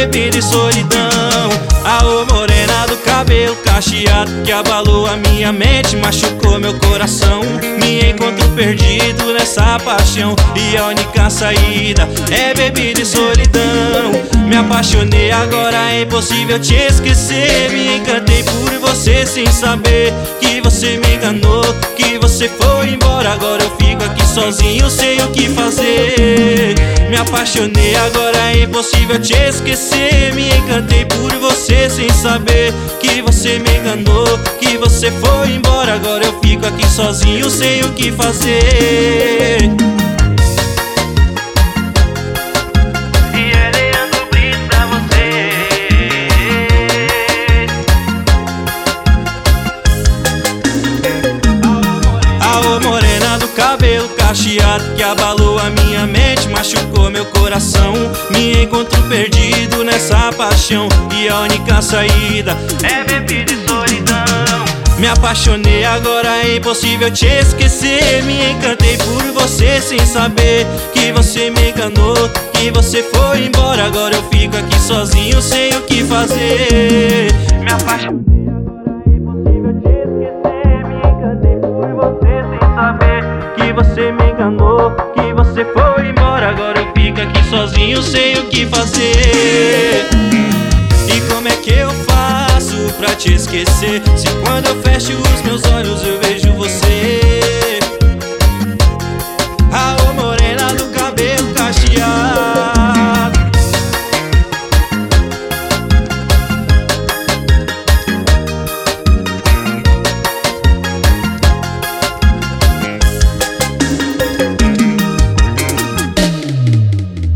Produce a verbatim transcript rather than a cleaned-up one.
bebida e solidão. Aô morena do cabelo cacheado, que abalou a minha mente, machucou meu coração. Me encontro perdido nessa paixão, e a única saída é bebida e solidão. Me apaixonei, agora é impossível te esquecer. Me encantei por você sem saber que você me enganou, que você foi embora. Agora eu fico aqui sozinho, sei o que fazer. Me apaixonei, agora é impossível te esquecer. Me encantei por você sem saber que você me enganou, que você foi embora. Agora eu fico aqui sozinho, sei o que fazer. Cabelo cacheado que abalou a minha mente, machucou meu coração. Me encontro perdido nessa paixão, e a única saída é bebida e solidão. Me apaixonei, agora é impossível te esquecer. Me encantei por você sem saber que você me enganou, que você foi embora. Agora eu fico aqui sozinho, sei o que fazer. Me apaixonei, que você me enganou, que você foi embora. Agora eu fico aqui sozinho, sei o que fazer. E como é que eu faço pra te esquecer, se